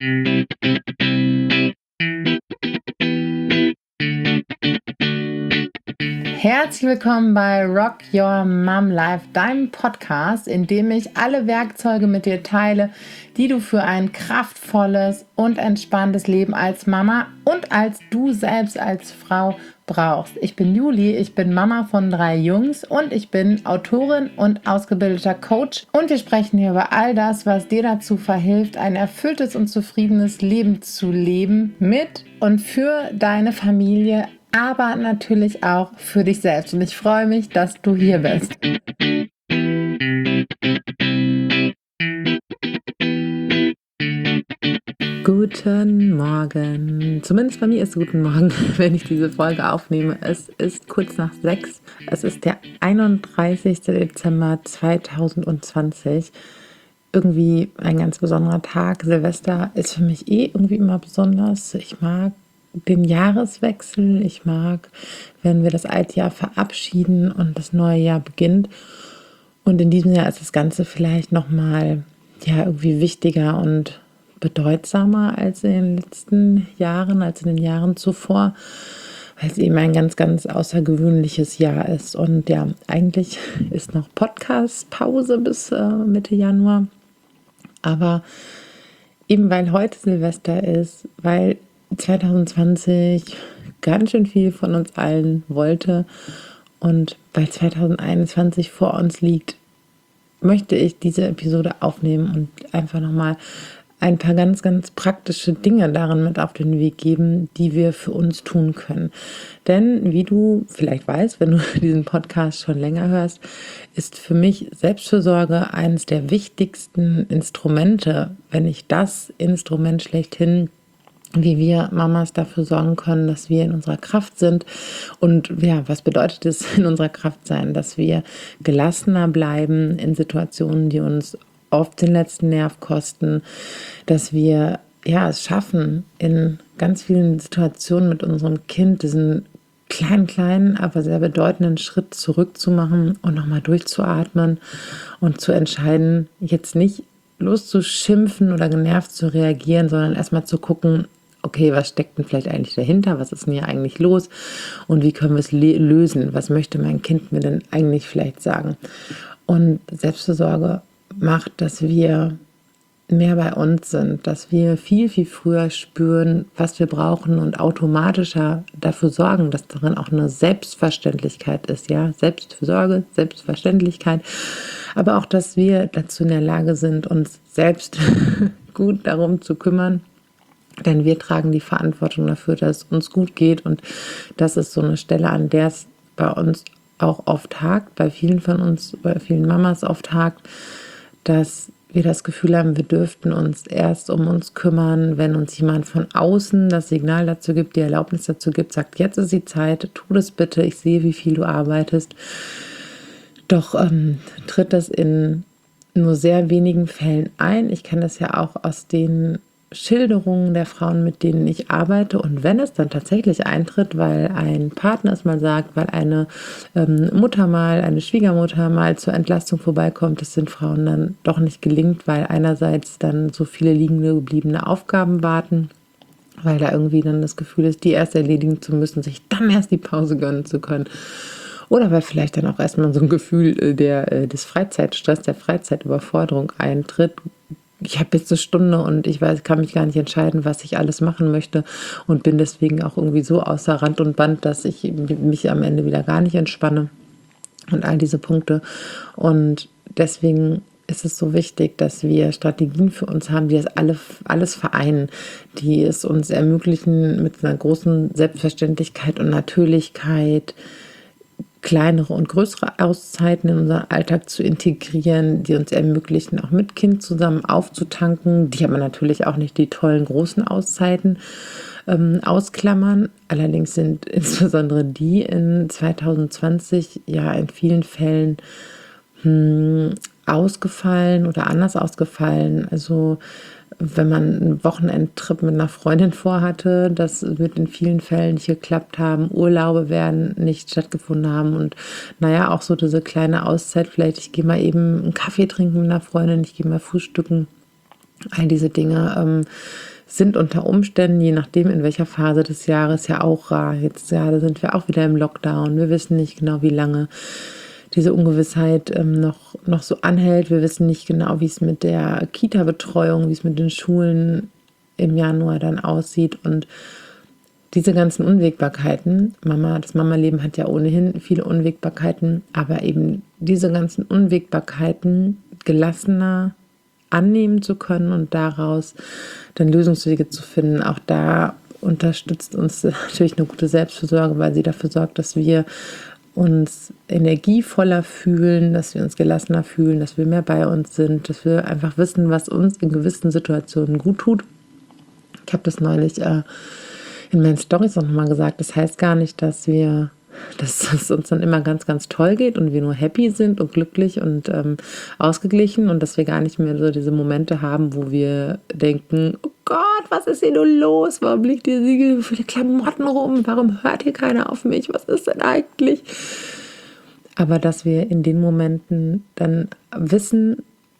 Herzlich willkommen bei Rock Your Mom Life, deinem Podcast, in dem ich alle Werkzeuge mit dir teile, die du für ein kraftvolles und entspanntes Leben als Mama und als du selbst als Frau brauchst. Ich bin Juli, ich bin Mama von 3 Jungs und ich bin Autorin und ausgebildeter Coach. Und wir sprechen hier über all das, was dir dazu verhilft, ein erfülltes und zufriedenes Leben zu leben mit und für deine Familie, aber natürlich auch für dich selbst. Und ich freue mich, dass du hier bist. Guten Morgen. Zumindest bei mir ist guten Morgen, wenn ich diese Folge aufnehme. Es ist kurz nach 6. Es ist der 31. Dezember 2020. Irgendwie ein ganz besonderer Tag. Silvester ist für mich irgendwie immer besonders. Ich mag den Jahreswechsel. Ich mag, wenn wir das alte Jahr verabschieden und das neue Jahr beginnt. Und in diesem Jahr ist das Ganze vielleicht nochmal irgendwie wichtiger und bedeutsamer als in den letzten Jahren, als in den Jahren zuvor, weil es eben ein ganz, ganz außergewöhnliches Jahr ist. Und ja, eigentlich ist noch Podcast-Pause bis Mitte Januar. Aber eben weil heute Silvester ist, weil 2020 ganz schön viel von uns allen wollte und weil 2021 vor uns liegt, möchte ich diese Episode aufnehmen und einfach nochmal ein paar ganz, ganz praktische Dinge darin mit auf den Weg geben, die wir für uns tun können. Denn wie du vielleicht weißt, wenn du diesen Podcast schon länger hörst, ist für mich Selbstfürsorge eines der wichtigsten Instrumente, wenn nicht das Instrument schlechthin, wie wir Mamas dafür sorgen können, dass wir in unserer Kraft sind. Und ja, was bedeutet es, in unserer Kraft sein? Dass wir gelassener bleiben in Situationen, die uns oft den letzten Nerv kosten, dass wir es schaffen, in ganz vielen Situationen mit unserem Kind diesen kleinen, aber sehr bedeutenden Schritt zurückzumachen und nochmal durchzuatmen und zu entscheiden, jetzt nicht loszuschimpfen oder genervt zu reagieren, sondern erstmal zu gucken, okay, was steckt denn vielleicht eigentlich dahinter? Was ist denn hier eigentlich los? Und wie können wir es lösen? Was möchte mein Kind mir denn eigentlich vielleicht sagen? Und Selbstfürsorge macht, dass wir mehr bei uns sind, dass wir viel, viel früher spüren, was wir brauchen und automatischer dafür sorgen, dass darin auch eine Selbstverständlichkeit ist, ja, Selbstfürsorge, Selbstverständlichkeit, aber auch, dass wir dazu in der Lage sind, uns selbst gut darum zu kümmern, denn wir tragen die Verantwortung dafür, dass es uns gut geht und das ist so eine Stelle, an der es bei uns auch oft hakt, bei vielen von uns, bei vielen Mamas oft hakt, dass wir das Gefühl haben, wir dürften uns erst um uns kümmern, wenn uns jemand von außen das Signal dazu gibt, die Erlaubnis dazu gibt, sagt, jetzt ist die Zeit, tu das bitte, ich sehe, wie viel du arbeitest. Doch tritt das in nur sehr wenigen Fällen ein. Ich kenne das ja auch aus den Schilderungen der Frauen, mit denen ich arbeite. Und wenn es dann tatsächlich eintritt, weil ein Partner es mal sagt, weil eine Mutter mal, eine Schwiegermutter mal zur Entlastung vorbeikommt, das sind Frauen dann doch nicht gelingt, weil einerseits dann so viele liegende, gebliebene Aufgaben warten, weil da irgendwie dann das Gefühl ist, die erst erledigen zu müssen, sich dann erst die Pause gönnen zu können. Oder weil vielleicht dann auch erstmal so ein Gefühl des Freizeitstress, der Freizeitüberforderung eintritt. Ich habe jetzt eine Stunde und ich kann mich gar nicht entscheiden, was ich alles machen möchte und bin deswegen auch irgendwie so außer Rand und Band, dass ich mich am Ende wieder gar nicht entspanne und all diese Punkte. Und deswegen ist es so wichtig, dass wir Strategien für uns haben, die das alles vereinen, die es uns ermöglichen, mit einer großen Selbstverständlichkeit und Natürlichkeit kleinere und größere Auszeiten in unseren Alltag zu integrieren, die uns ermöglichen, auch mit Kind zusammen aufzutanken, die aber natürlich auch nicht die tollen großen Auszeiten ausklammern. Allerdings sind insbesondere die in 2020 ja in vielen Fällen ausgefallen oder anders ausgefallen. Also wenn man einen Wochenendtrip mit einer Freundin vorhatte, das wird in vielen Fällen nicht geklappt haben. Urlaube werden nicht stattgefunden haben und auch so diese kleine Auszeit, vielleicht ich gehe mal eben einen Kaffee trinken mit einer Freundin, ich gehe mal frühstücken. All diese Dinge sind unter Umständen, je nachdem in welcher Phase des Jahres, ja auch rar. Jetzt gerade sind wir auch wieder im Lockdown. Wir wissen nicht genau, wie lange diese Ungewissheit noch so anhält. Wir wissen nicht genau, wie es mit der Kita-Betreuung, wie es mit den Schulen im Januar dann aussieht. Und diese ganzen Unwägbarkeiten, das Mama-Leben hat ja ohnehin viele Unwägbarkeiten, aber eben diese ganzen Unwägbarkeiten gelassener annehmen zu können und daraus dann Lösungswege zu finden. Auch da unterstützt uns natürlich eine gute Selbstfürsorge, weil sie dafür sorgt, dass wir uns energievoller fühlen, dass wir uns gelassener fühlen, dass wir mehr bei uns sind, dass wir einfach wissen, was uns in gewissen Situationen gut tut. Ich habe das neulich in meinen Storys auch nochmal gesagt. Das heißt gar nicht, dass es uns dann immer ganz, ganz toll geht und wir nur happy sind und glücklich und ausgeglichen und dass wir gar nicht mehr so diese Momente haben, wo wir denken, oh Gott, was ist hier nur los? Warum liegt hier so viele Klamotten rum? Warum hört hier keiner auf mich? Was ist denn eigentlich? Aber dass wir in den Momenten dann wissen,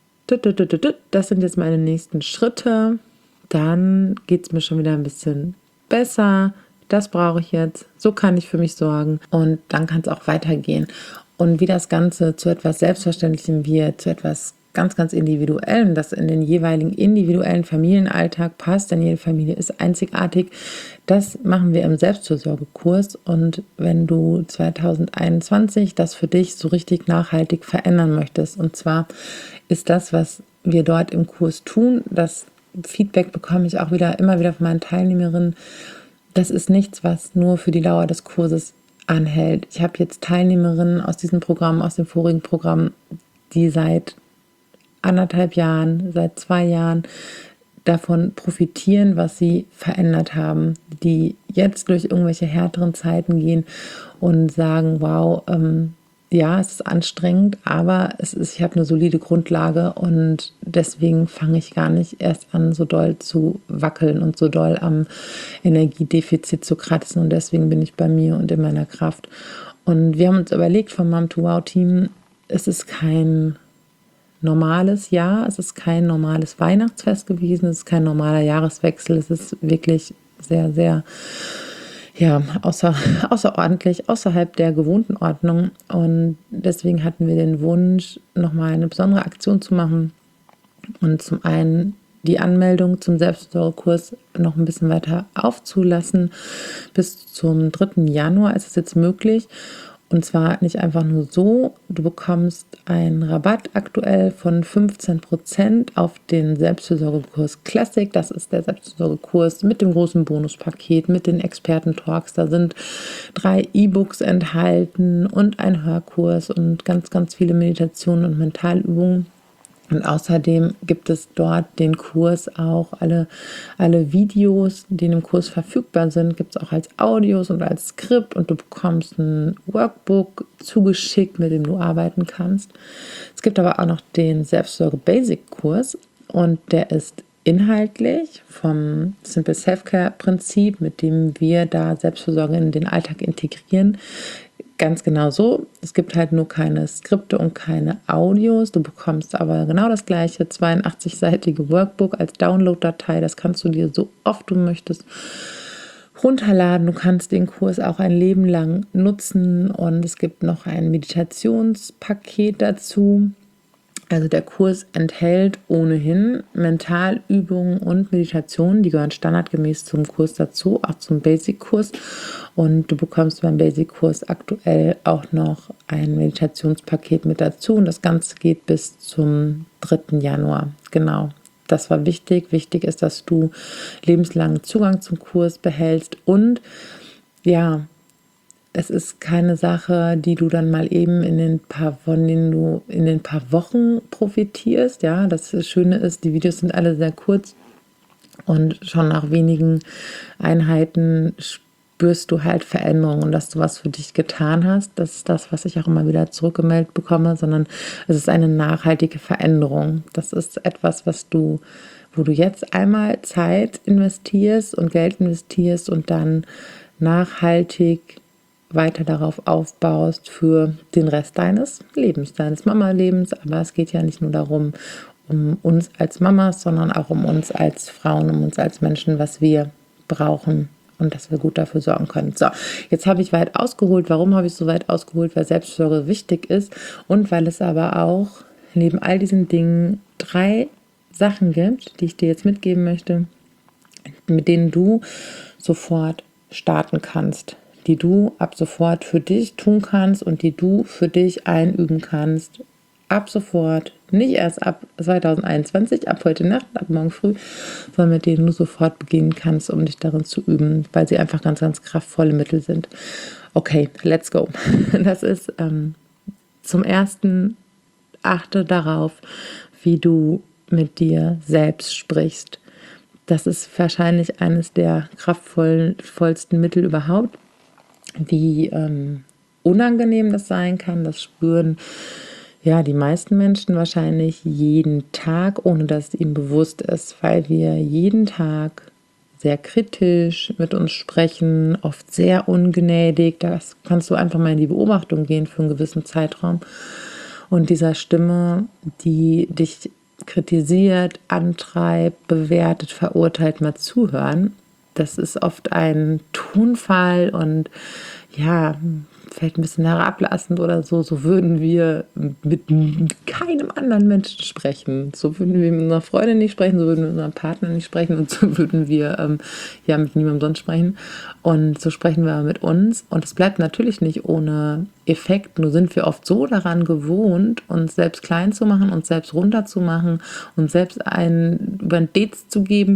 das sind jetzt meine nächsten Schritte, dann geht es mir schon wieder ein bisschen besser. Das brauche ich jetzt, so kann ich für mich sorgen und dann kann es auch weitergehen. Und wie das Ganze zu etwas Selbstverständlichem wird, zu etwas ganz, ganz Individuellem, das in den jeweiligen individuellen Familienalltag passt, denn jede Familie ist einzigartig, das machen wir im Selbstfürsorgekurs. Und wenn du 2021 das für dich so richtig nachhaltig verändern möchtest, und zwar ist das, was wir dort im Kurs tun, das Feedback bekomme ich auch immer wieder von meinen Teilnehmerinnen. Das ist nichts, was nur für die Dauer des Kurses anhält. Ich habe jetzt Teilnehmerinnen aus diesem Programm, aus dem vorigen Programm, die seit 1,5 Jahren, seit 2 Jahren davon profitieren, was sie verändert haben, die jetzt durch irgendwelche härteren Zeiten gehen und sagen, wow, ja, es ist anstrengend, aber ich habe eine solide Grundlage und deswegen fange ich gar nicht erst an, so doll zu wackeln und so doll am Energiedefizit zu kratzen und deswegen bin ich bei mir und in meiner Kraft. Und wir haben uns überlegt vom Mom2Wow-Team, es ist kein normales Jahr, es ist kein normales Weihnachtsfest gewesen, es ist kein normaler Jahreswechsel, es ist wirklich sehr, sehr außerordentlich, außerhalb der gewohnten Ordnung. Und deswegen hatten wir den Wunsch, nochmal eine besondere Aktion zu machen. Und zum einen die Anmeldung zum Selbstfürsorgekurs noch ein bisschen weiter aufzulassen. Bis zum 3. Januar ist es jetzt möglich. Und zwar nicht einfach nur so, du bekommst einen Rabatt aktuell von 15% auf den Selbstfürsorgekurs Classic. Das ist der Selbstfürsorgekurs mit dem großen Bonuspaket, mit den Experten-Talks. Da sind 3 E-Books enthalten und ein Hörkurs und ganz, ganz viele Meditationen und Mentalübungen. Und außerdem gibt es dort den Kurs auch, alle Videos, die in dem Kurs verfügbar sind, gibt es auch als Audios und als Skript und du bekommst ein Workbook zugeschickt, mit dem du arbeiten kannst. Es gibt aber auch noch den Selbstfürsorge-Basic-Kurs und der ist inhaltlich vom Simple Self-Care-Prinzip, mit dem wir da Selbstfürsorge in den Alltag integrieren, ganz genau so. Es gibt halt nur keine Skripte und keine Audios. Du bekommst aber genau das gleiche 82-seitige Workbook als Download-Datei. Das kannst du dir so oft du möchtest runterladen. Du kannst den Kurs auch ein Leben lang nutzen und es gibt noch ein Meditationspaket dazu. Also der Kurs enthält ohnehin Mentalübungen und Meditationen, die gehören standardgemäß zum Kurs dazu, auch zum Basic-Kurs. Und du bekommst beim Basic-Kurs aktuell auch noch ein Meditationspaket mit dazu. Und das Ganze geht bis zum 3. Januar. Genau, das war wichtig. Wichtig ist, dass du lebenslangen Zugang zum Kurs behältst und ja, es ist keine Sache, die du dann mal eben von denen du in den paar Wochen profitierst. Ja, das Schöne ist, die Videos sind alle sehr kurz und schon nach wenigen Einheiten spürst du halt Veränderungen und dass du was für dich getan hast. Das ist das, was ich auch immer wieder zurückgemeldet bekomme, sondern es ist eine nachhaltige Veränderung. Das ist etwas, wo du jetzt einmal Zeit investierst und Geld investierst und dann nachhaltig weiter darauf aufbaust für den Rest deines Lebens, deines Mama-Lebens. Aber es geht ja nicht nur darum. um uns als Mamas, sondern auch um uns als Frauen, um uns als Menschen, was wir brauchen und dass wir gut dafür sorgen können. So, jetzt habe ich weit ausgeholt. Warum habe ich so weit ausgeholt? Weil Selbstfürsorge wichtig ist und weil es aber auch neben all diesen Dingen 3 Sachen gibt, die ich dir jetzt mitgeben möchte, mit denen du sofort starten kannst, die du ab sofort für dich tun kannst und die du für dich einüben kannst. Ab sofort, nicht erst ab 2021, ab heute Nacht, ab morgen früh, sondern mit denen du sofort beginnen kannst, um dich darin zu üben, weil sie einfach ganz, ganz kraftvolle Mittel sind. Okay, let's go. Das ist zum Ersten, achte darauf, wie du mit dir selbst sprichst. Das ist wahrscheinlich eines der kraftvollsten Mittel überhaupt. Wie unangenehm das sein kann, das spüren ja die meisten Menschen wahrscheinlich jeden Tag, ohne dass es ihnen bewusst ist, weil wir jeden Tag sehr kritisch mit uns sprechen, oft sehr ungnädig. Das kannst du einfach mal in die Beobachtung gehen für einen gewissen Zeitraum. Und dieser Stimme, die dich kritisiert, antreibt, bewertet, verurteilt, mal zuhören. Das ist oft ein Tonfall und ja, vielleicht ein bisschen herablassend oder so. So würden wir mit keinem anderen Menschen sprechen. So würden wir mit unserer Freundin nicht sprechen, so würden wir mit unserem Partner nicht sprechen und so würden wir ja mit niemandem sonst sprechen. Und so sprechen wir mit uns. Und es bleibt natürlich nicht ohne Effekt. Nur sind wir oft so daran gewohnt, uns selbst klein zu machen, uns selbst runterzumachen, uns selbst über den Dez zu geben,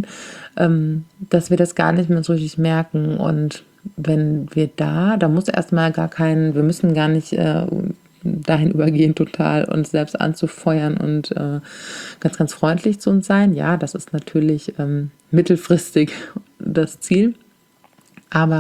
dass wir das gar nicht mehr so richtig merken. Und wenn wir da muss erstmal wir müssen gar nicht dahin übergehen, total uns selbst anzufeuern und ganz, ganz freundlich zu uns sein. Ja, das ist natürlich mittelfristig das Ziel. Aber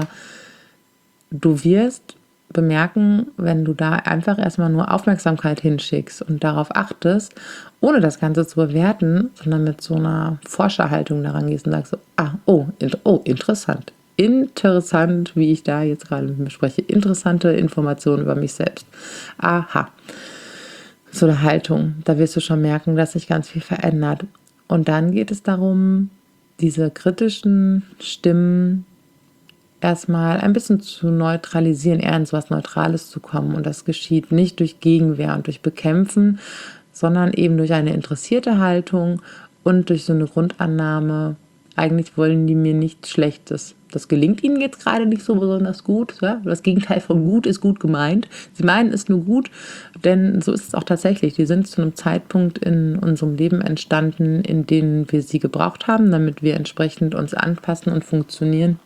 du wirst bemerken, wenn du da einfach erstmal nur Aufmerksamkeit hinschickst und darauf achtest, ohne das Ganze zu bewerten, sondern mit so einer Forscherhaltung daran gehst und sagst so, interessant. Interessant, wie ich da jetzt gerade mit mir spreche. Interessante Informationen über mich selbst. Aha. So eine Haltung. Da wirst du schon merken, dass sich ganz viel verändert. Und dann geht es darum, diese kritischen Stimmen erstmal ein bisschen zu neutralisieren, eher in so etwas Neutrales zu kommen. Und das geschieht nicht durch Gegenwehr und durch Bekämpfen, sondern eben durch eine interessierte Haltung und durch so eine Grundannahme, eigentlich wollen die mir nichts Schlechtes. Das gelingt ihnen jetzt gerade nicht so besonders gut. Ja? Das Gegenteil von gut ist gut gemeint. Sie meinen es nur gut, denn so ist es auch tatsächlich. Die sind zu einem Zeitpunkt in unserem Leben entstanden, in dem wir sie gebraucht haben, damit wir entsprechend uns anpassen und funktionieren.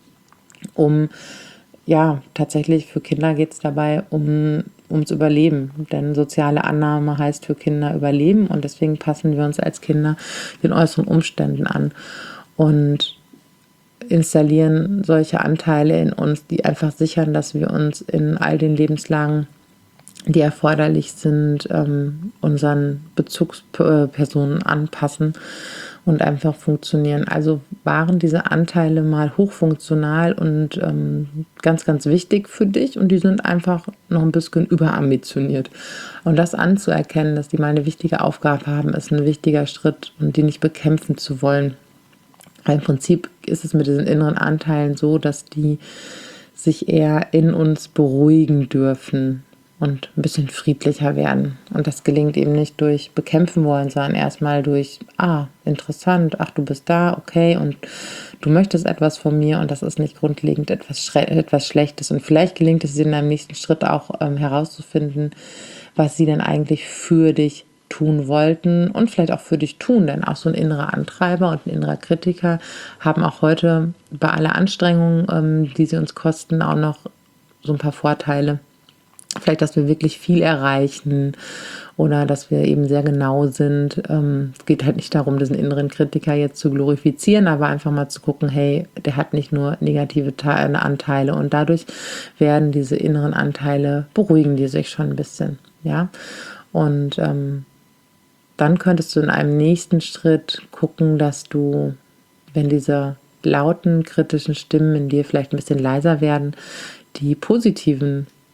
Tatsächlich für Kinder geht es dabei ums Überleben. Denn soziale Annahme heißt für Kinder Überleben und deswegen passen wir uns als Kinder den äußeren Umständen an und installieren solche Anteile in uns, die einfach sichern, dass wir uns in all den Lebenslagen, die erforderlich sind, unseren Bezugspersonen anpassen und einfach funktionieren. Also waren diese Anteile mal hochfunktional und ganz, ganz wichtig für dich und die sind einfach noch ein bisschen überambitioniert. Und das anzuerkennen, dass die mal eine wichtige Aufgabe haben, ist ein wichtiger Schritt und die nicht bekämpfen zu wollen. Im Prinzip ist es mit diesen inneren Anteilen so, dass die sich eher in uns beruhigen dürfen und ein bisschen friedlicher werden. Und das gelingt eben nicht durch bekämpfen wollen, sondern erstmal durch, interessant, du bist da, okay, und du möchtest etwas von mir und das ist nicht grundlegend etwas Schlechtes. Und vielleicht gelingt es dir in einem nächsten Schritt auch herauszufinden, was sie denn eigentlich für dich tun wollten und vielleicht auch für dich tun, denn auch so ein innerer Antreiber und ein innerer Kritiker haben auch heute bei aller Anstrengung, die sie uns kosten, auch noch so ein paar Vorteile. Vielleicht, dass wir wirklich viel erreichen oder dass wir eben sehr genau sind. Es geht halt nicht darum, diesen inneren Kritiker jetzt zu glorifizieren, aber einfach mal zu gucken, hey, der hat nicht nur negative Anteile und dadurch werden diese inneren Anteile, beruhigen die sich schon ein bisschen, ja. Und dann könntest du in einem nächsten Schritt gucken, dass du, wenn diese lauten, kritischen Stimmen in dir vielleicht ein bisschen leiser werden, die positiven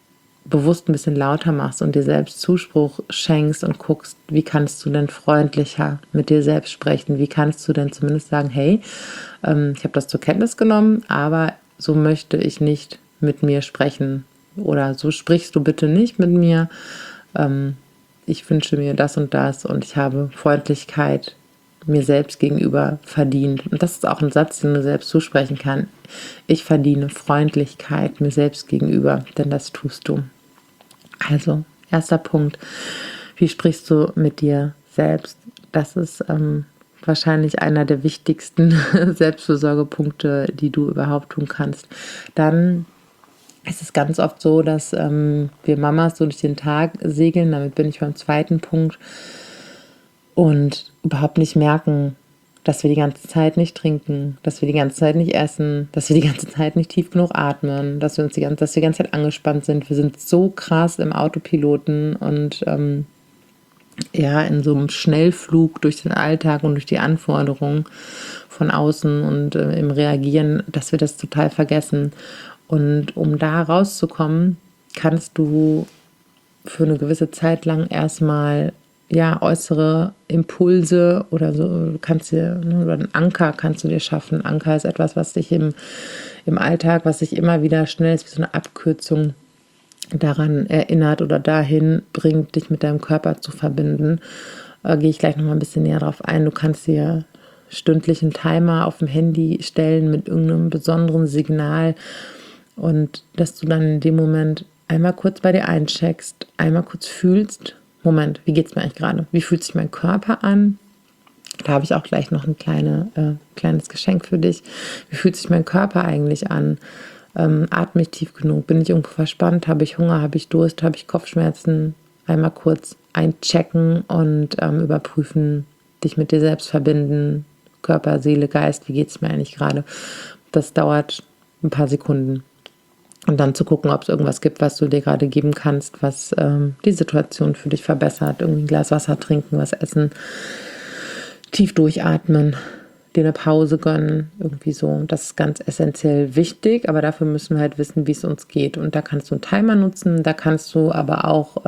bewusst ein bisschen lauter machst und dir selbst Zuspruch schenkst und guckst, wie kannst du denn freundlicher mit dir selbst sprechen? Wie kannst du denn zumindest sagen, hey, ich habe das zur Kenntnis genommen, aber so möchte ich nicht mit mir sprechen. Oder so sprichst du bitte nicht mit mir. Ich wünsche mir das und ich habe Freundlichkeit mir selbst gegenüber verdient. Und das ist auch ein Satz, den du selbst zusprechen kannst. Ich verdiene Freundlichkeit mir selbst gegenüber, denn das tust du. Also, erster Punkt, wie sprichst du mit dir selbst? Das ist wahrscheinlich einer der wichtigsten Selbstfürsorgepunkte, die du überhaupt tun kannst. Dann ist es ganz oft so, dass wir Mamas so durch den Tag segeln, damit bin ich beim zweiten Punkt, und überhaupt nicht merken, dass wir die ganze Zeit nicht trinken, dass wir die ganze Zeit nicht essen, dass wir die ganze Zeit nicht tief genug atmen, dass wir die ganze Zeit angespannt sind. Wir sind so krass im Autopiloten und in so einem Schnellflug durch den Alltag und durch die Anforderungen von außen und im Reagieren, dass wir das total vergessen. Und um da rauszukommen, kannst du für eine gewisse Zeit lang erstmal äußere Impulse oder so, oder einen Anker kannst du dir schaffen. Anker ist etwas, was dich im Alltag, was dich immer wieder schnell ist, wie so eine Abkürzung daran erinnert oder dahin bringt, dich mit deinem Körper zu verbinden. Gehe ich gleich nochmal ein bisschen näher drauf ein. Du kannst dir stündlich einen Timer auf dem Handy stellen mit irgendeinem besonderen Signal und dass du dann in dem Moment einmal kurz bei dir eincheckst, einmal kurz fühlst, Moment, wie geht es mir eigentlich gerade? Wie fühlt sich mein Körper an? Da habe ich auch gleich noch ein kleines Geschenk für dich. Wie fühlt sich mein Körper eigentlich an? Atme ich tief genug? Bin ich irgendwo verspannt? Habe ich Hunger? Habe ich Durst? Habe ich Kopfschmerzen? Einmal kurz einchecken und überprüfen, dich mit dir selbst verbinden. Körper, Seele, Geist, wie geht es mir eigentlich gerade? Das dauert ein paar Sekunden. Und dann zu gucken, ob es irgendwas gibt, was du dir gerade geben kannst, was die Situation für dich verbessert. Irgendwie ein Glas Wasser trinken, was essen, tief durchatmen, dir eine Pause gönnen, irgendwie so. Das ist ganz essentiell wichtig, aber dafür müssen wir halt wissen, wie es uns geht. Und da kannst du einen Timer nutzen, da kannst du aber auch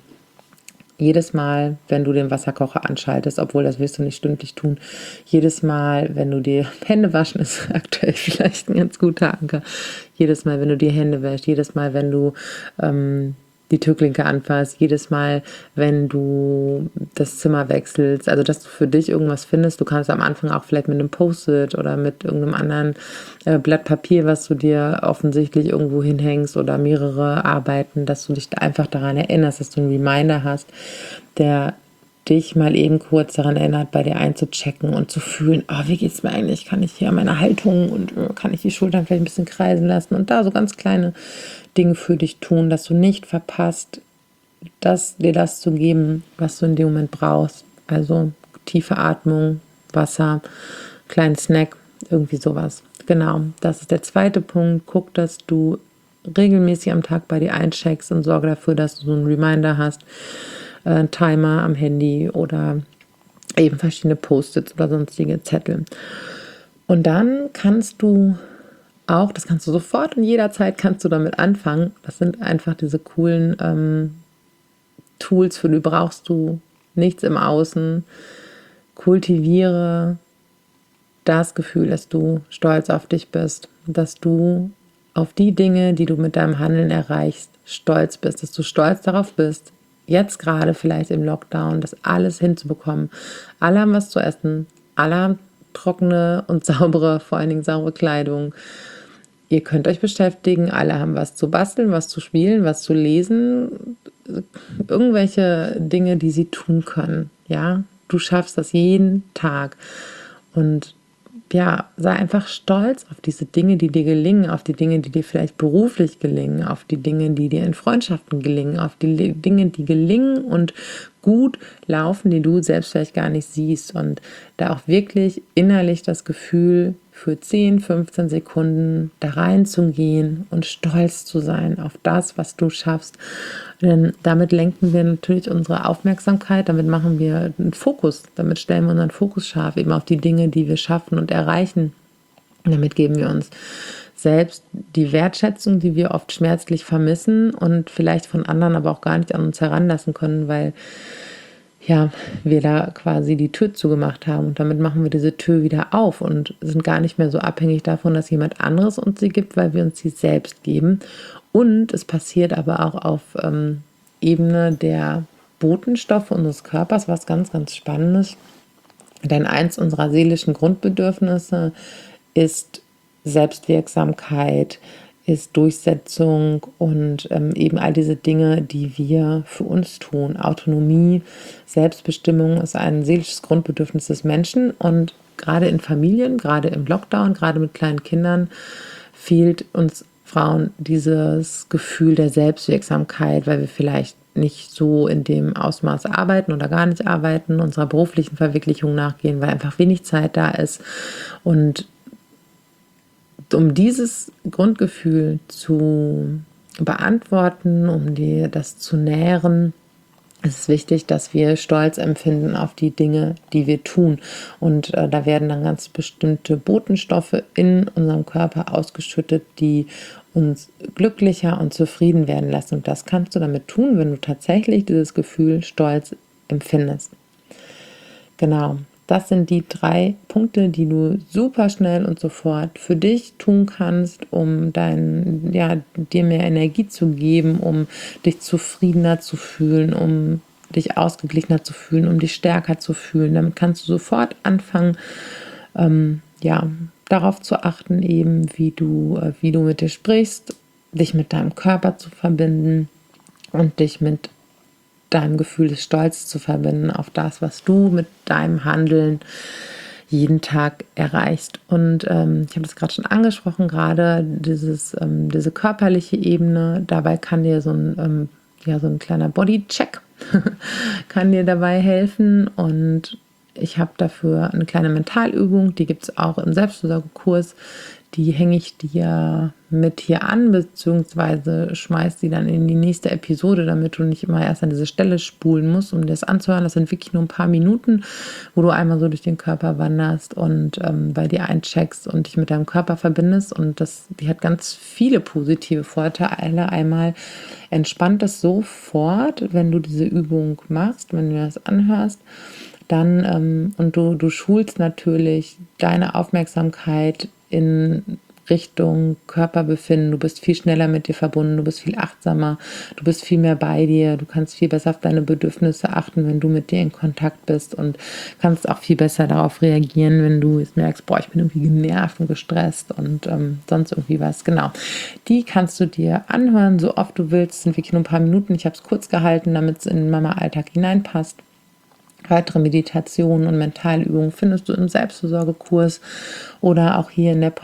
jedes Mal, wenn du den Wasserkocher anschaltest, obwohl das wirst du nicht stündlich tun, jedes Mal, wenn du dir Hände waschen, ist aktuell vielleicht ein ganz guter Anker, jedes Mal, wenn du dir Hände wäschst, jedes Mal, wenn du die Türklinke anfasst, jedes Mal, wenn du das Zimmer wechselst, also dass du für dich irgendwas findest. Du kannst am Anfang auch vielleicht mit einem Post-it oder mit irgendeinem anderen Blatt Papier, was du dir offensichtlich irgendwo hinhängst oder mehrere Arbeiten, dass du dich einfach daran erinnerst, dass du einen Reminder hast, der dich mal eben kurz daran erinnert, bei dir einzuchecken und zu fühlen, wie geht es mir eigentlich? Kann ich hier meine Haltung und kann ich die Schultern vielleicht ein bisschen kreisen lassen und da so ganz kleine Dinge für dich tun, dass du nicht verpasst, dir das zu geben, was du in dem Moment brauchst. Also tiefe Atmung, Wasser, kleinen Snack, irgendwie sowas. Genau, das ist der zweite Punkt. Guck, dass du regelmäßig am Tag bei dir eincheckst und sorge dafür, dass du so einen Reminder hast, einen Timer am Handy oder eben verschiedene Post-its oder sonstige Zettel. Und dann kannst du auch, das kannst du sofort und jederzeit kannst du damit anfangen. Das sind einfach diese coolen Tools, für die brauchst du nichts im Außen. Kultiviere das Gefühl, dass du stolz auf dich bist, dass du auf die Dinge, die du mit deinem Handeln erreichst, stolz bist, dass du stolz darauf bist, jetzt gerade vielleicht im Lockdown, das alles hinzubekommen. Alle haben was zu essen, alle haben trockene und saubere, vor allen Dingen saubere Kleidung. Ihr könnt euch beschäftigen, alle haben was zu basteln, was zu spielen, was zu lesen, irgendwelche Dinge, die sie tun können. Ja, du schaffst das jeden Tag und sei einfach stolz auf diese Dinge, die dir gelingen, auf die Dinge, die dir vielleicht beruflich gelingen, auf die Dinge, die dir in Freundschaften gelingen, auf die Dinge, die gelingen und gut laufen, die du selbst vielleicht gar nicht siehst. Und da auch wirklich innerlich das Gefühl für 10, 15 Sekunden da reinzugehen und stolz zu sein auf das, was du schaffst. Denn damit lenken wir natürlich unsere Aufmerksamkeit, damit machen wir einen Fokus, damit stellen wir unseren Fokus scharf, eben auf die Dinge, die wir schaffen und erreichen. Und damit geben wir uns selbst die Wertschätzung, die wir oft schmerzlich vermissen und vielleicht von anderen aber auch gar nicht an uns heranlassen können, weil wir da quasi die Tür zugemacht haben. Und damit machen wir diese Tür wieder auf und sind gar nicht mehr so abhängig davon, dass jemand anderes uns sie gibt, weil wir uns sie selbst geben. Und es passiert aber auch auf Ebene der Botenstoffe unseres Körpers was ganz, ganz Spannendes. Denn eins unserer seelischen Grundbedürfnisse ist Selbstwirksamkeit, ist Durchsetzung und eben all diese Dinge, die wir für uns tun. Autonomie, Selbstbestimmung ist ein seelisches Grundbedürfnis des Menschen und gerade in Familien, gerade im Lockdown, gerade mit kleinen Kindern fehlt uns Frauen dieses Gefühl der Selbstwirksamkeit, weil wir vielleicht nicht so in dem Ausmaß arbeiten oder gar nicht arbeiten, unserer beruflichen Verwirklichung nachgehen, weil einfach wenig Zeit da ist. Und um dieses Grundgefühl zu beantworten, das zu nähren, ist es wichtig, dass wir Stolz empfinden auf die Dinge, die wir tun. Und da werden dann ganz bestimmte Botenstoffe in unserem Körper ausgeschüttet, die uns glücklicher und zufrieden werden lassen. Und das kannst du damit tun, wenn du tatsächlich dieses Gefühl Stolz empfindest. Genau. Das sind die 3 Punkte, die du super schnell und sofort für dich tun kannst, um dir mehr Energie zu geben, um dich zufriedener zu fühlen, um dich ausgeglichener zu fühlen, um dich stärker zu fühlen. Damit kannst du sofort anfangen, darauf zu achten, eben wie du mit dir sprichst, dich mit deinem Körper zu verbinden und dich mit deinem Gefühl des Stolzes zu verbinden auf das, was du mit deinem Handeln jeden Tag erreichst. Und ich habe das gerade schon angesprochen, gerade diese körperliche Ebene, dabei kann dir so ein kleiner Bodycheck kann dir dabei helfen. Und ich habe dafür eine kleine Mentalübung, die gibt es auch im Selbstversorgekurs. Die hänge ich dir mit hier an, beziehungsweise schmeiß die dann in die nächste Episode, damit du nicht immer erst an diese Stelle spulen musst, um das anzuhören. Das sind wirklich nur ein paar Minuten, wo du einmal so durch den Körper wanderst und bei dir eincheckst und dich mit deinem Körper verbindest. Und die hat ganz viele positive Vorteile. Einmal entspannt es sofort, wenn du diese Übung machst, wenn du das anhörst. Dann, und du schulst natürlich deine Aufmerksamkeit in Richtung Körperbefinden. Du bist viel schneller mit dir verbunden, du bist viel achtsamer, du bist viel mehr bei dir, du kannst viel besser auf deine Bedürfnisse achten, wenn du mit dir in Kontakt bist und kannst auch viel besser darauf reagieren, wenn du jetzt merkst, ich bin irgendwie genervt und gestresst und sonst irgendwie was. Genau. Die kannst du dir anhören, so oft du willst. Es sind wirklich nur ein paar Minuten. Ich habe es kurz gehalten, damit es in meinen Alltag hineinpasst. Weitere Meditationen und Mentalübungen findest du im Selbstversorgekurs oder auch hier in der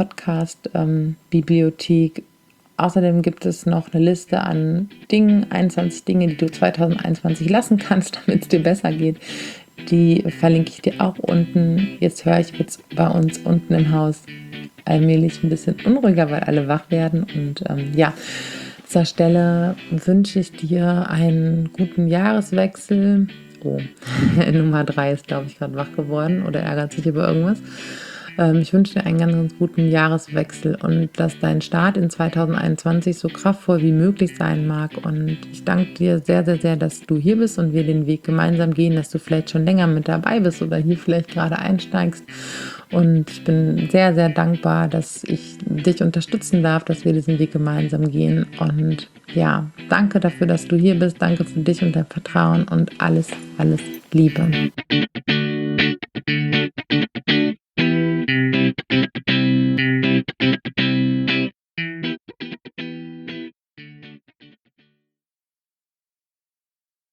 Podcast-Bibliothek. Außerdem gibt es noch eine Liste an 21 Dinge, die du 2021 lassen kannst, damit es dir besser geht. Die verlinke ich dir auch unten. Jetzt höre ich jetzt bei uns unten im Haus allmählich ein bisschen unruhiger, weil alle wach werden. Und an dieser Stelle wünsche ich dir einen guten Jahreswechsel. Oh, Nummer 3 ist, glaube ich, gerade wach geworden oder ärgert sich über irgendwas. Ich wünsche dir einen ganz, ganz guten Jahreswechsel und dass dein Start in 2021 so kraftvoll wie möglich sein mag. Und ich danke dir sehr, sehr, sehr, dass du hier bist und wir den Weg gemeinsam gehen, dass du vielleicht schon länger mit dabei bist oder hier vielleicht gerade einsteigst. Und ich bin sehr, sehr dankbar, dass ich dich unterstützen darf, dass wir diesen Weg gemeinsam gehen. Und danke dafür, dass du hier bist. Danke für dich und dein Vertrauen und alles, alles Liebe.